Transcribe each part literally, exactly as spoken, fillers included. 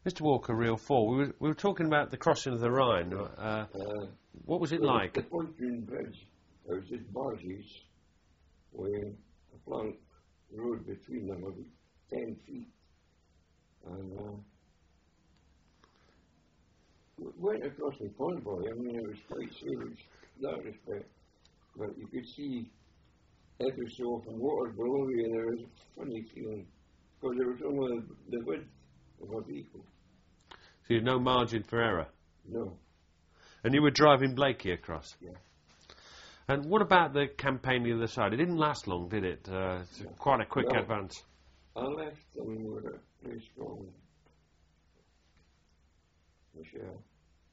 Mister Walker, Reel four, we were, we were talking about the crossing of the Rhine. Uh, Uh, what was it well, like? The pontoon bridge, there was just barges with a plank road between them of ten feet. And uh, we went across the pond, boy. I mean, it was quite safe in that respect. But you could see every so often water below you, and there was a funny feeling because there was only the width of a vehicle. So you had no margin for error? No. And you were driving Blakey across? Yeah. And what about the campaign the other side? It didn't last long, did it? Uh, it's No. quite a quick No. advance. I left them with a place called Michelle.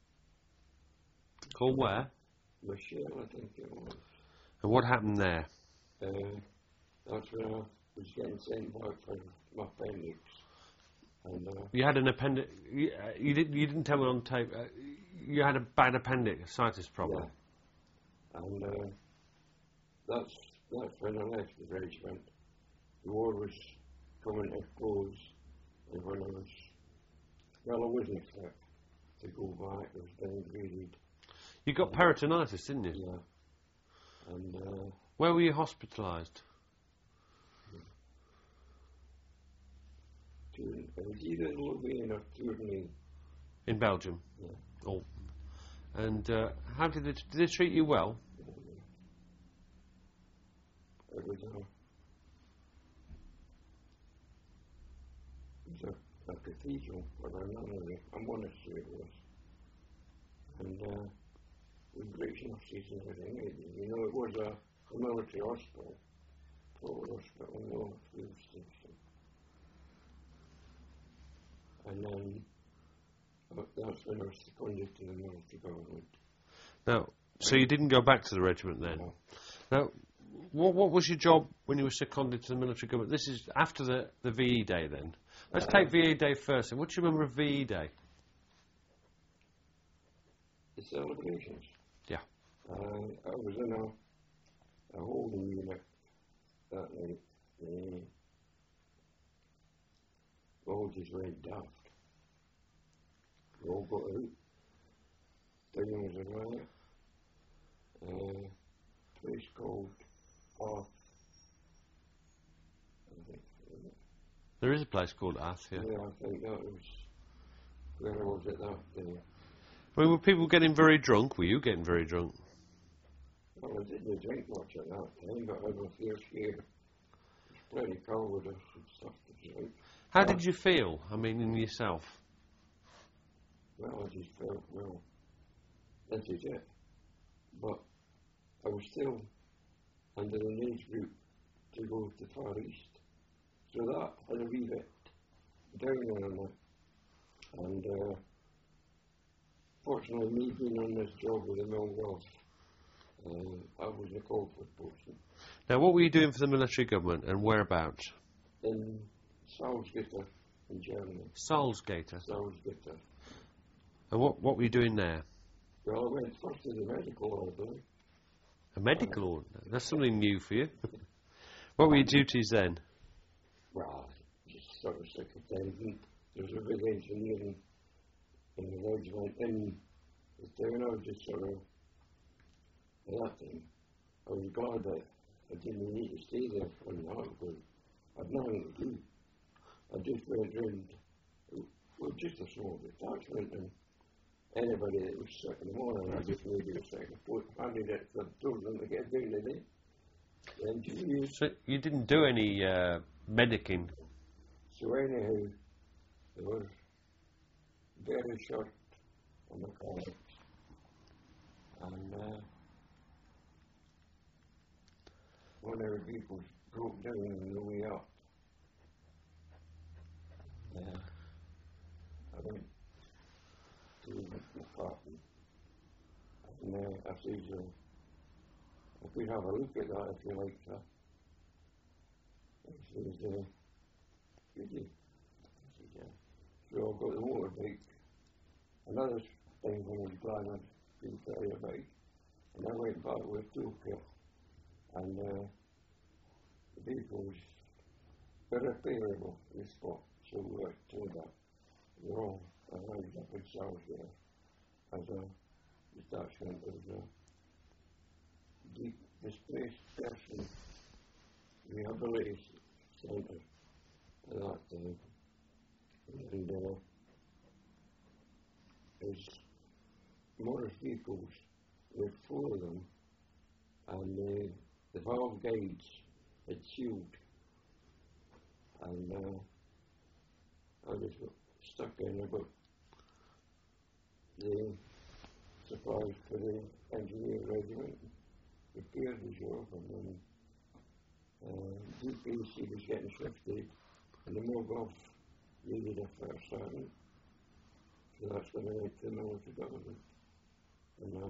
Called where? Michelle, I think it was. And what happened there? Uh, that's when I was getting sent back for my appendix. And, uh, You had an appendix. You, uh, you, did, you didn't tell me on tape. Uh, you had a bad appendicitis problem. yeah. And uh, that's, that's when I left the regiment. The war was coming to a close, and when I was, well, I wasn't fit to go back. I was downgraded. You got peritonitis, didn't you? Yeah. And uh, Where were you hospitalised? Turin, it was either Louvain or Tournai. In Belgium? Yeah. Oh. And uh, how did they, did they treat you well? It was a, it was a, a cathedral, or a nunnery, a monastery it was. And uh, with great nurses and everything, it, you know, it was a, a military hospital, proper hospital, no field station. And then uh, that's when I was seconded to the military government. Now, so you didn't go back to the regiment then? No. Now, what, what was your job when you were seconded to the military government? This is after the, the V E Day then. Let's Uh, take V E Day first. What do you remember of V E Day? The celebrations. Yeah. Uh, I was in a, a holding unit that night. Uh, we all just went daft. We all got out. Down was a riot. Uh, place called Arth. I think. uh, There is a place called Ath, yeah. Yeah, I think that was where I was at that day. I mean, were people getting very drunk? Were you getting very drunk? Well, I didn't drink much at that time, but I had my fair share. It was plenty cowardice and stuff to drink. How did you feel? I mean, in yourself? Well, I just felt, well, this is it. But I was still under an age group to go to Far East. So that had a wee bit down on me. And uh, fortunately, me being on this job with the Millwells, uh, I was called for posting. Now, what were you doing for the military government and whereabouts? In Salzgitter in Germany. Salzgater. Salzgitter. And what, what were you doing there? Well, I went first to the medical order. A medical order? That's something new for you. What were your duties then? Well, just sort of secretary. There was a big engineering in the regiment in the town. I was just sort of, at that time, I was glad that I didn't need to stay there for night because I had nothing to do. I just went round, well, just a small detachment, and anybody that was sick in the morning, I just made it a second foot, handed it to told them to get down to the the engineers. So you didn't do any uh, medicing? So anyhow, there was very short on the college, and uh, one of the people broke down on the way up. Uh, I went to the apartment, and uh, I said, uh, if we have a look at that, if you like, sir. He says, uh, did you? I said, yeah. So I got the motorbike. Another thing when I was glad I'd been carrying a bike, and I went back with a toolkit, and uh, the vehicle was irreparable, the spot, so we were told that wrong. motor vehicles. With four of them, and uh, the valve guides had sealed, and uh, I just got stuck in. I got the supplies for the engineer regiment, repaired the job, and then uh, D P C was getting shifted, and the MOGOF needed a first sergeant, so that's when I went to the military government. And uh,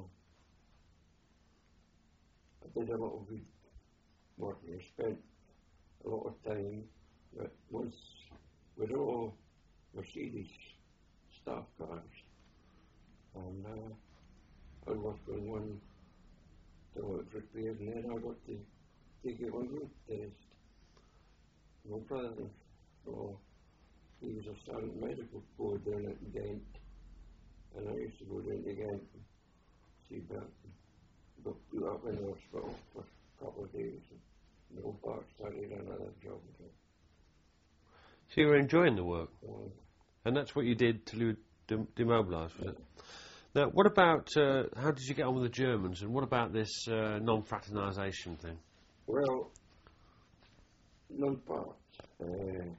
I did a lot of good work. I spent a lot of time, but once with all Mercedes staff cars, and uh, I worked on one till it was repaired, and then I got to take it on road test. My brother, oh, he was a sergeant medical corps down at Ghent, and I used to go down to Ghent and see Bert. Got put up in the hospital for a couple of days, and no back started another job again. So you were enjoying the work, Um, and that's what you did till you were dem- demobilised, was it? Now, what about, uh, how did you get on with the Germans, and what about this uh, non-fraternisation thing? well, non-part. Uh,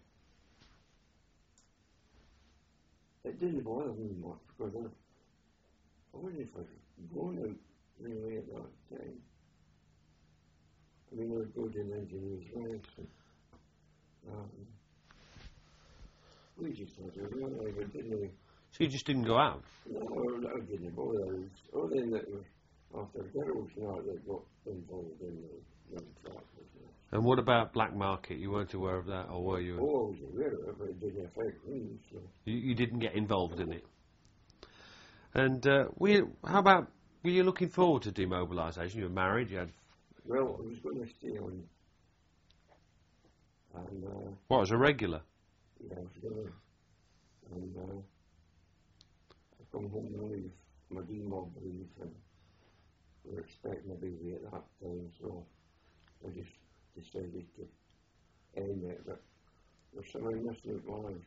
it didn't bother me much because I, I wasn't for going out really at that time. I mean, I would go to an engineer's ranks and um, we just had a real life, I didn't. So you just didn't go out? No, I didn't bother. I was only that were after girls now that got involved in the young track business. And what about black market? You weren't aware of that, or were you? Oh, I was aware of it, but it didn't affect me, so. You, you didn't get involved in it. And uh, were you, how about, were you looking forward to demobilisation? You were married, you had... Well, I was going to stay on. And, uh, What, as a regular? yeah, I was going to. And, uh, I come home and leave my demob leave, and we were expecting a baby at that time, so I just decided to end it. But there's something missing in my life.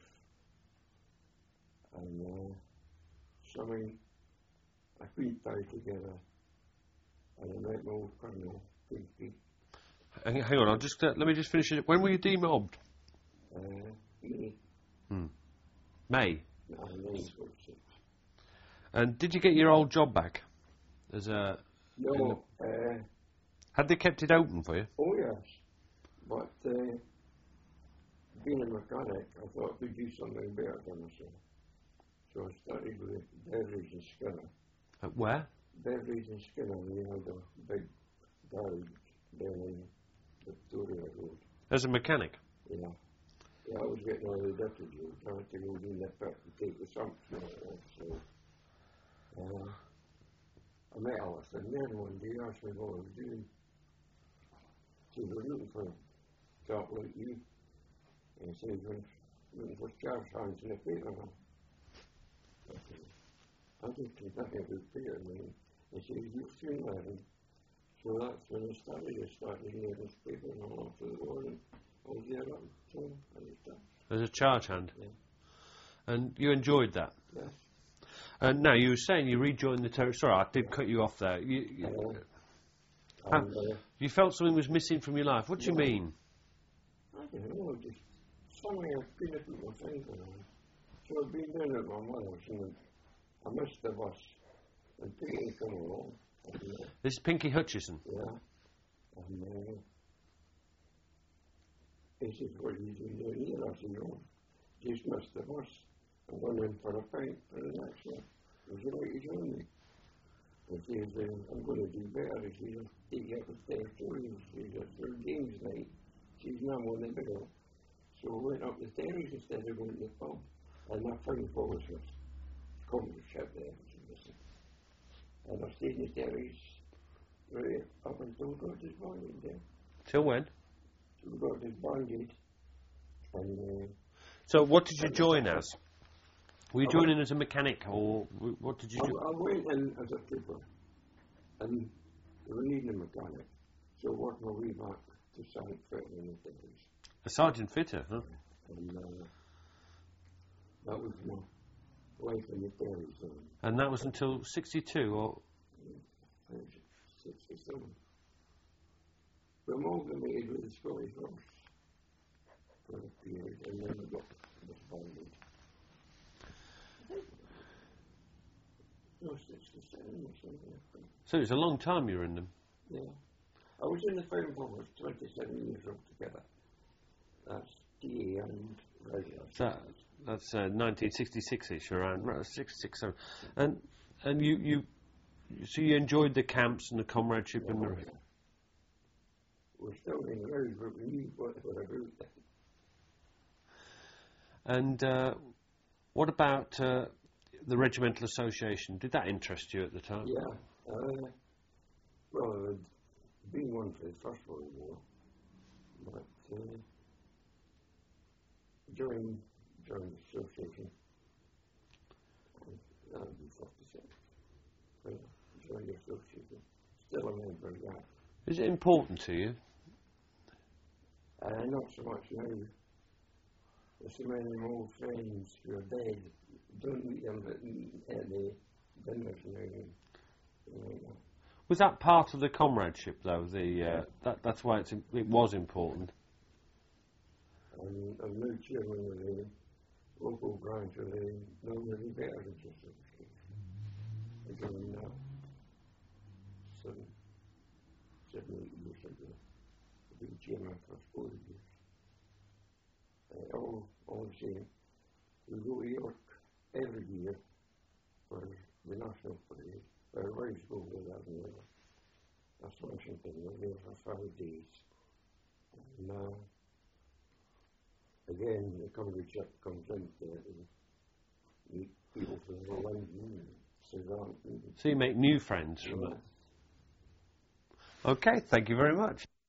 And, uh, something I couldn't tie together. And I met my old colonel, Pinky. Hang, hang on, I'll just, uh, let me just finish it. When were you demobbed? Uh, me, Hmm. May. nineteen forty-six. And did you get your old job back? As a... No, uh, Had they kept it open for you? oh yes, but uh, being a mechanic, I thought I could do something better than myself. So I started with Beveridge and Skinner. At where? Beveridge and Skinner, we had a big garage down in Victoria Road. As a mechanic? Yeah. Yeah, I was getting all the dirty jobs. I had to go in the pit and take the sumps and all that, so... Uh, I met Alison then one day, asked me what I was doing. She was looking for a job like you. And she was looking for charge hands in the paper. I said, I just keep thinking about paper, man. And she said, you'll soon learn. So that's when I started. I started in the newspaper and all after the war, and I was there up until I was done. As a charge hand? Yeah. And you enjoyed that? Yeah. And now, you were saying you rejoined the territory. Sorry, I did cut you off there. You, you, Uh, and, uh, you felt something was missing from your life. What do you Yeah. mean? I don't know, just somewhere I've been at my finger on. So I've been down at my mother's and I missed the bus and Peter come along. And, uh, This is Pinky Hutchison. yeah. And uh, he said, what are you doing down here? I said, no, just missed the bus. I'm going in for a pint for the next one. He said, what are you doing me? He says, uh, I'm going to do better. He says, I'll take you up the territory. He says, it's their games night. He says, no, I'm on the middle. So we went up the terrace instead of going to the pub. And I found what was this comradeship there. And I stayed in the terrace right up until God is bonded there. Till when? Till God is bonded. And uh, So what did you join as? Were you I joining as a mechanic, or w- what did you I, do? I went in as a trooper. And they were needing a mechanic. So I worked my way back to Sergeant Fitter in the terrace. A sergeant fitter, huh? And uh, that was my away from the dairy zone. And that was until sixty-two, or? sixty-seven. We amalgamated with the Scottish Horse for a period, and then we got disbanded. No, sixty-seven or something. So it was a long time you were in them. Yeah. I was in the firm for twenty-seven years altogether. That's D A and regular. That, that's uh, nineteen sixty-six-ish, around right, sixty-six, seven. And and you, you so you enjoyed the camps and the comradeship Yeah, and the. yeah. We're still in the road, but we knew what what I do. And uh, what about uh, the Regimental Association? Did that interest you at the time? Yeah. Uh, well, I'd been one for the First World War, but uh, during during the association, that would be forty-six. Uh, during the association, still a member of that. Is it important to you? Uh, not so much now. There's so many old friends who are dead. Don't meet them at the dinners now. And like that. Was that part of the comradeship, though? The uh, that that's why it's, it was important. And I'm now chairman of the local branch of the Northern Veterans Association. I joined that seven, seven, eight years ago. I've been chairman for four years. Uh, all, all the same, we go to York every year for the National Parade. Our wives go with that and the other. That's Washington. We're there for five days. And uh, again, the comedy ship comes in there and meet people from London and Southampton. So you make new friends from Yeah. that. Okay, thank you very much.